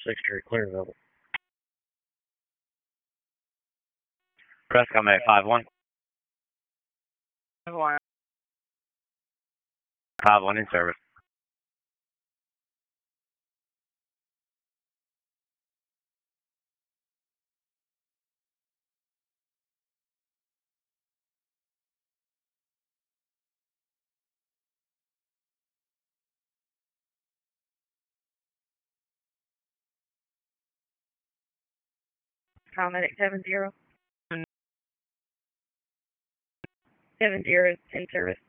6th Street, Clearville. Prescott May 5-1. 5-1 in service. Paramedic 70. 70 in service.